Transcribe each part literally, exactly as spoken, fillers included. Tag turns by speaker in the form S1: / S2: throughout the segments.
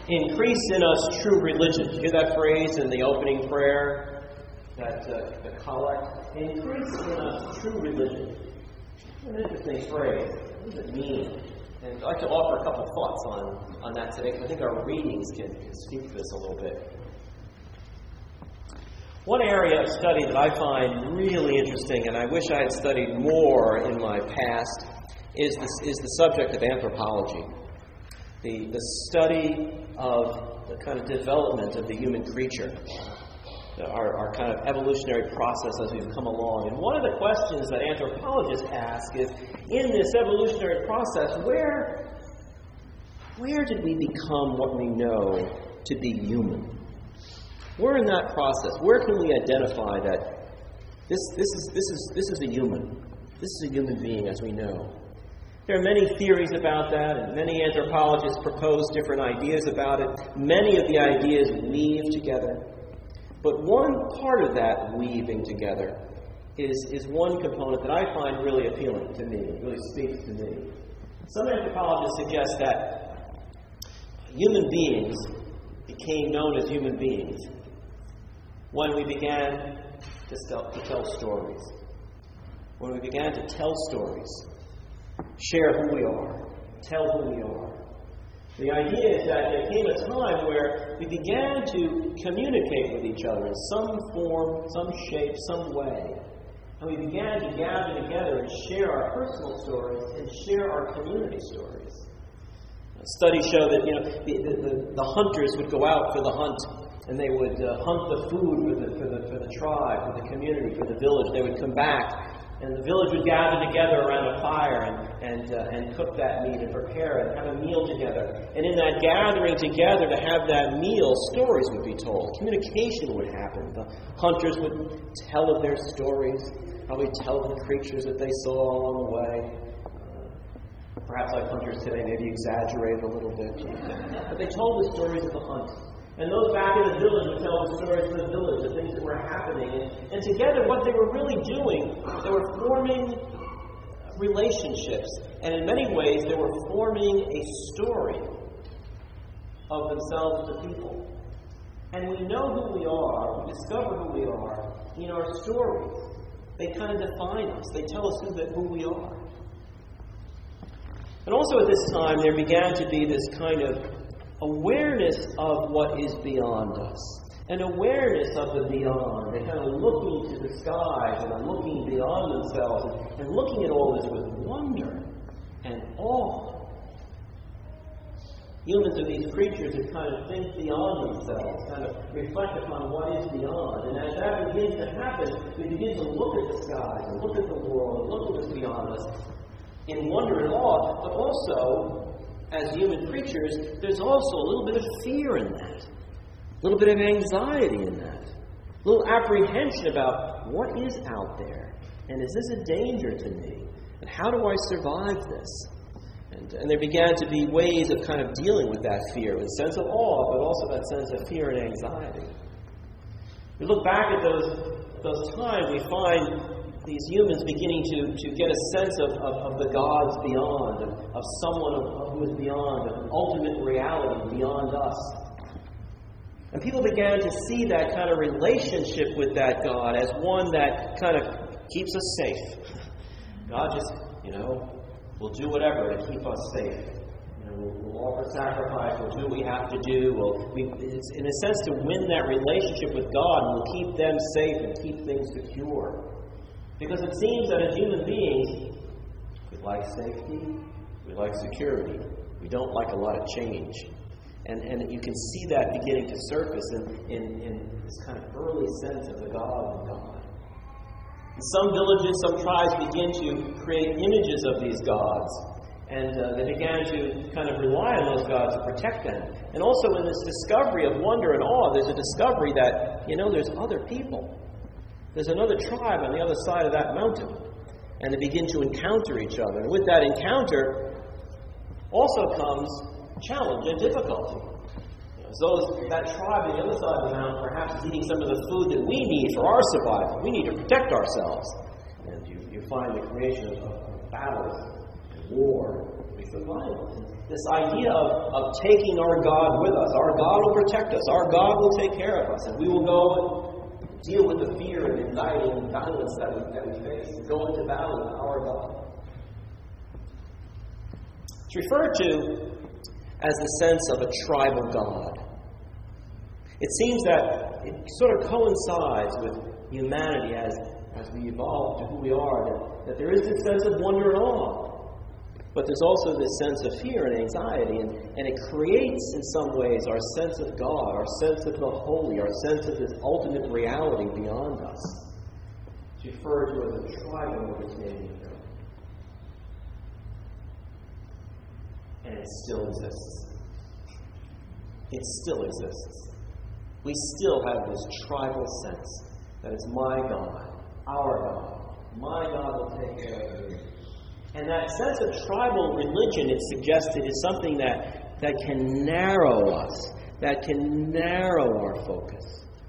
S1: Increase in us true religion. You hear that phrase in the opening prayer? That uh, the collect? Increase in us true religion. An interesting phrase. What does it mean? And I'd like to offer a couple of thoughts on, on that today, because I think our readings can, can speak to this a little bit. One area of study that I find really interesting, and I wish I had studied more in my past, is the, is the subject of anthropology. The, the study of the kind of development of the human creature, our, our kind of evolutionary process as we've come along. And one of the questions that anthropologists ask is, in this evolutionary process, where, where did we become what we know to be human? Where in that process, where can we identify that this, this, is, this, is, this is a human? This is a human being as we know. There are many theories about that, and many anthropologists propose different ideas about it. Many of the ideas weave together. But one part of that weaving together is, is one component that I find really appealing to me, really speaks to me. Some anthropologists suggest that human beings became known as human beings when we began to tell, to tell stories. When we began to tell stories. Share who we are. Tell who we are. The idea is that there came a time where we began to communicate with each other in some form, some shape, some way. And we began to gather together and share our personal stories and share our community stories. Studies show that, you know, the, the, the hunters would go out for the hunt, and they would uh, hunt the food for the, for, the, for the tribe, for the community, for the village. They would come back, and the village would gather together around a fire and and, uh, and cook that meat and prepare it and have a meal together. And in that gathering together to have that meal, stories would be told. Communication would happen. The hunters would tell of their stories, probably tell of the creatures that they saw along the way. Uh, perhaps like hunters today, maybe exaggerated a little bit. But they told the stories of the hunt. And those back in the village would tell the stories of the village, the things that were happening. And, and together, what they were really doing, they were forming relationships. And in many ways, they were forming a story of themselves to people. And we know who we are, we discover who we are in our stories. They kind of define us. They tell us who, the, who we are. And also at this time, there began to be this kind of awareness of what is beyond us. An awareness of the beyond. They're kind of looking to the skies and looking beyond themselves and, and looking at all this with wonder and awe. Humans are these creatures that kind of think beyond themselves, kind of reflect upon what is beyond. And as that begins to happen, we begin to look at the skies and look at the world and look at what's beyond us in wonder and awe, but also, as human creatures, there's also a little bit of fear in that. A little bit of anxiety in that. A little apprehension about what is out there. And is this a danger to me? And how do I survive this? And, and there began to be ways of kind of dealing with that fear, with a sense of awe, but also that sense of fear and anxiety. We look back at those, those times, we find these humans beginning to, to get a sense of, of, of the gods beyond, of, of someone of, who is beyond, of an ultimate reality beyond us. And people began to see that kind of relationship with that God as one that kind of keeps us safe. God just, you know, will do whatever to keep us safe. You know, we'll, we'll offer sacrifice, we'll do what we have to do. We'll, we, it's in a sense to win that relationship with God, and we'll keep them safe and keep things secure. Because it seems that as human beings, we like safety, we like security. We don't like a lot of change. And and you can see that beginning to surface in, in, in this kind of early sense of the God of God. In some villages, some tribes begin to create images of these gods. And uh, they began to kind of rely on those gods to protect them. And also in this discovery of wonder and awe, there's a discovery that, you know, there's other people. There's another tribe on the other side of that mountain. And they begin to encounter each other. And with that encounter also comes challenge and difficulty. You know, those, that tribe on the other side of the mountain perhaps is eating some of the food that we need for our survival. We need to protect ourselves. And you, you find the creation of, of battles and war. We truth of the Bible. This idea of, of taking our God with us. Our God will protect us. Our God will take care of us. And we will go and deal with the fear and anxiety and violence that we, that we face. And go into battle with our God. It's referred to as the sense of a tribal God. It seems that it sort of coincides with humanity as, as we evolve to who we are, that, that there is this sense of wonder and awe. But there's also this sense of fear and anxiety, and, and it creates, in some ways, our sense of God, our sense of the holy, our sense of this ultimate reality beyond us. It's referred to as a tribal understanding of God. And it still exists. It still exists. We still have this tribal sense that it's my God, our God. My God will take care of you. And that sense of tribal religion, it's suggested, is something that, that can narrow us, that can narrow our focus.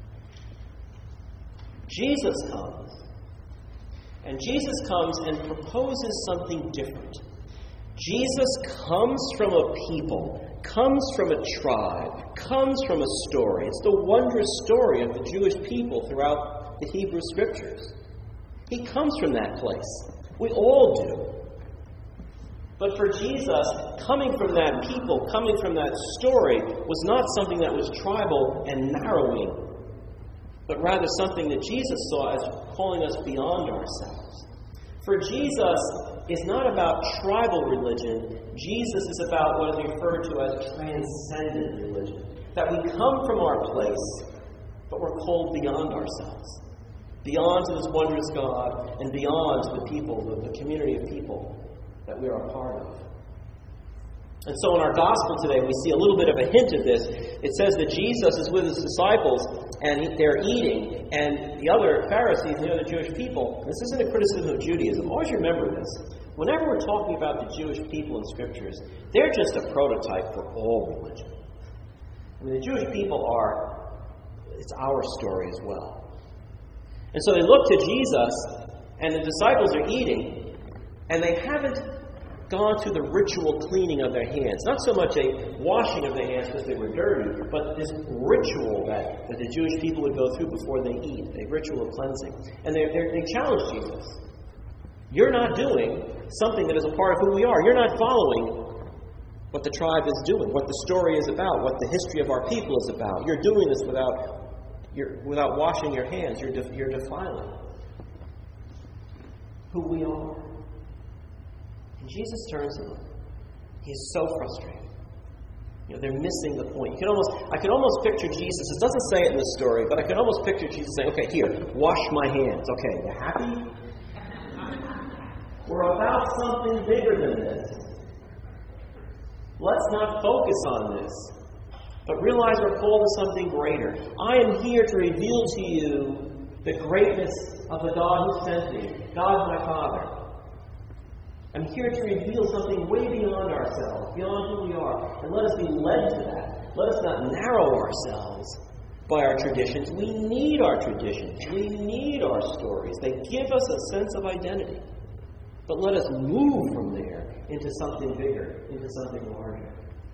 S1: Jesus comes, and Jesus comes and proposes something different. Jesus comes from a people, comes from a tribe, comes from a story. It's the wondrous story of the Jewish people throughout the Hebrew Scriptures. He comes from that place. We all do. But for Jesus, coming from that people, coming from that story, was not something that was tribal and narrowing, but rather something that Jesus saw as calling us beyond ourselves. For Jesus is not about tribal religion. Jesus is about what is referred to as transcendent religion. That we come from our place, but we're called beyond ourselves. Beyond to this wondrous God, and beyond to the people, the, the community of people that we are a part of. And so in our gospel today, we see a little bit of a hint of this. It says that Jesus is with his disciples, and they're eating, and the other Pharisees, the other Jewish people, this isn't a criticism of Judaism. Always remember this. Whenever we're talking about the Jewish people in Scriptures, they're just a prototype for all religion. I mean, the Jewish people are, it's our story as well. And so they look to Jesus, and the disciples are eating, and they haven't gone through the ritual cleaning of their hands. Not so much a washing of their hands because they were dirty, but this ritual that, that the Jewish people would go through before they eat, a ritual of cleansing. And they they challenge Jesus. You're not doing something that is a part of who we are. You're not following what the tribe is doing, what the story is about, what the history of our people is about. You're doing this without you're, without washing your hands. You're, de- you're defiling who we are. And Jesus turns to them. He is so frustrated. You know, they're missing the point. You can almost, I can almost picture Jesus. It doesn't say it in the story, but I can almost picture Jesus saying, "Okay, here, wash my hands. Okay, you happy? We're about something bigger than this. Let's not focus on this, but realize we're called to something greater. I am here to reveal to you the greatness of the God who sent me, God my Father. I'm here to reveal something way beyond ourselves, beyond who we are. And let us be led to that. Let us not narrow ourselves by our traditions. We need our traditions. We need our stories. They give us a sense of identity. But let us move from there into something bigger, into something larger.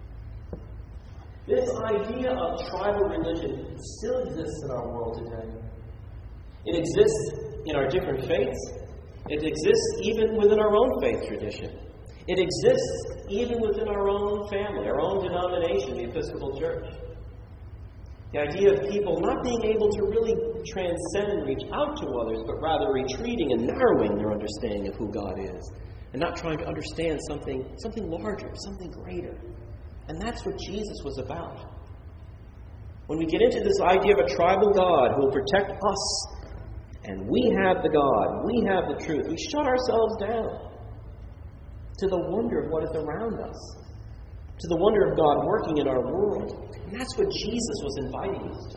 S1: This idea of tribal religion still exists in our world today. It exists in our different faiths. It exists even within our own faith tradition. It exists even within our own family, our own denomination, the Episcopal Church. The idea of people not being able to really transcend and reach out to others, but rather retreating and narrowing their understanding of who God is, and not trying to understand something, something larger, something greater. And that's what Jesus was about. When we get into this idea of a tribal God who will protect us, and we have the God, we have the truth, we shut ourselves down to the wonder of what is around us, to the wonder of God working in our world. And that's what Jesus was inviting us to.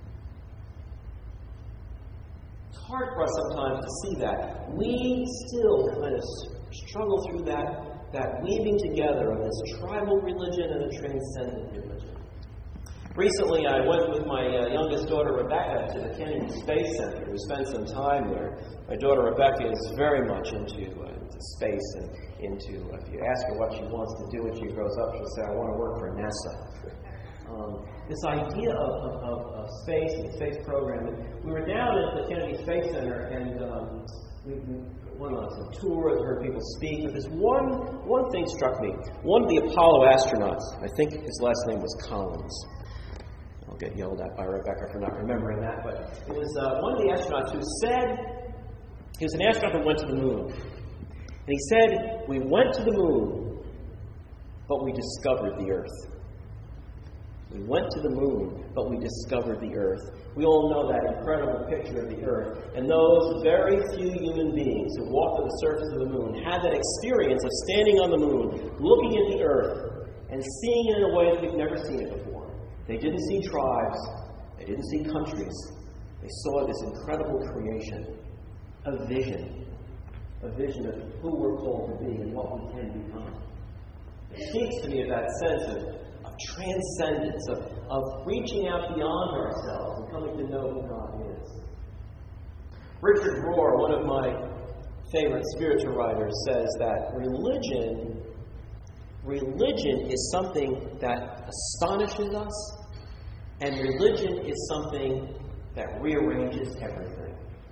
S1: It's hard for us sometimes to see that. We still kind of struggle through that, that weaving together of this tribal religion and a transcendent religion. Recently, I went with my uh, youngest daughter, Rebecca, to the Kennedy Space Center to spend some time there. My daughter, Rebecca, is very much into, uh, into space and into, uh, if you ask her what she wants to do when she grows up, she'll say, I want to work for NASA. Um, this idea of, of, of space and the space program. And we were down at the Kennedy Space Center, and um, we, we went on some tours, heard people speak, but this one, one thing struck me. One of the Apollo astronauts, I think his last name was Collins. I'll get yelled at by Rebecca for not remembering that, but it was uh, one of the astronauts who said, he was an astronaut that went to the moon. And he said, we went to the moon, but we discovered the Earth. We went to the moon, but we discovered the Earth. We all know that incredible picture of the Earth. And those very few human beings who walked on the surface of the moon had that experience of standing on the moon, looking at the Earth, and seeing it in a way that we've never seen it before. They didn't see tribes. They didn't see countries. They saw this incredible creation, a vision, a vision of who we're called to be and what we can become. It speaks to me of that sense of, of transcendence, of, of reaching out beyond ourselves and coming to know who God is. Richard Rohr, one of my favorite spiritual writers, says that religion Religion is something that astonishes us, and religion is something that rearranges everything.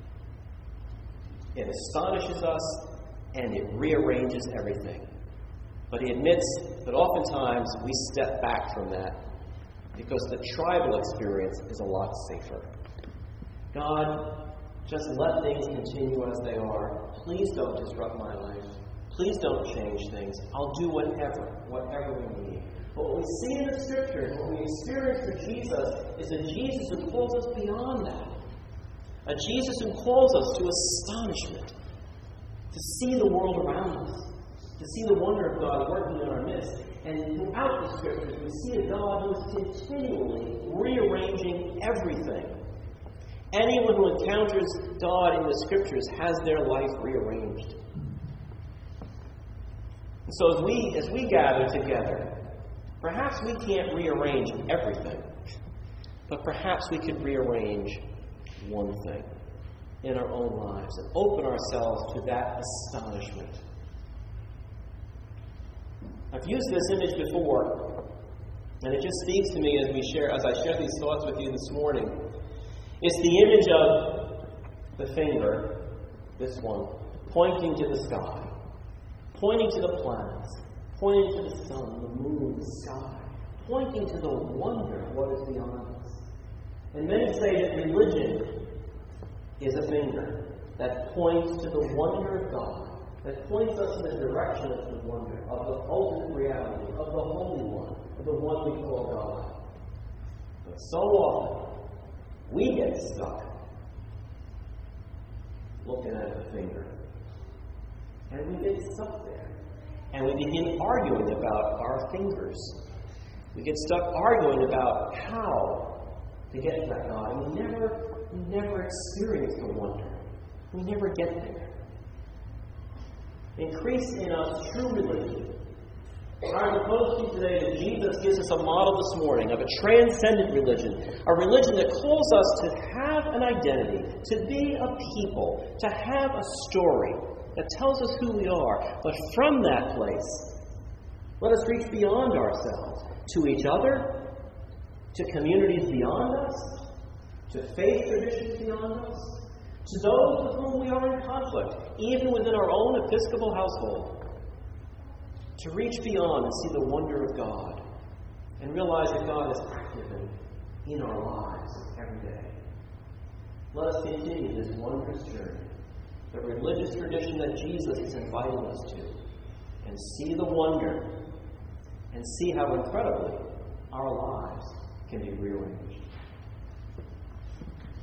S1: It astonishes us, and it rearranges everything. But he admits that oftentimes we step back from that because the tribal experience is a lot safer. God, just let things continue as they are. Please don't disrupt my life. Please don't change things. I'll do whatever, whatever we need. But what we see in the Scriptures, what we experience through Jesus, is a Jesus who calls us beyond that. A Jesus who calls us to astonishment, to see the world around us, to see the wonder of God working in our midst. And throughout the Scriptures, we see a God who is continually rearranging everything. Anyone who encounters God in the Scriptures has their life rearranged. So as we as we gather together, perhaps we can't rearrange everything, but perhaps we could rearrange one thing in our own lives and open ourselves to that astonishment. I've used this image before, and it just speaks to me as we share as I share these thoughts with you this morning. It's the image of the finger, this one, pointing to the sky. Pointing to the planets, pointing to the sun, the moon, the sky, pointing to the wonder of what is beyond us. And many say that religion is a finger that points to the wonder of God, that points us in the direction of the wonder, of the ultimate reality, of the Holy One, of the one we call God. But so often, we get stuck looking at the finger. And we get stuck there. And we begin arguing about our fingers. We get stuck arguing about how to get to that God. And we never, we never experience the wonder. We never get there. Increase in us true religion. I propose to you today that Jesus gives us a model this morning of a transcendent religion, a religion that calls us to have an identity, to be a people, to have a story that tells us who we are. But from that place, let us reach beyond ourselves, to each other, to communities beyond us, to faith traditions beyond us, to those with whom we are in conflict, even within our own Episcopal household, to reach beyond and see the wonder of God and realize that God is active in, in our lives every day. Let us continue this wondrous journey, the religious tradition that Jesus is inviting us to, and see the wonder and see how incredibly our lives can be rearranged.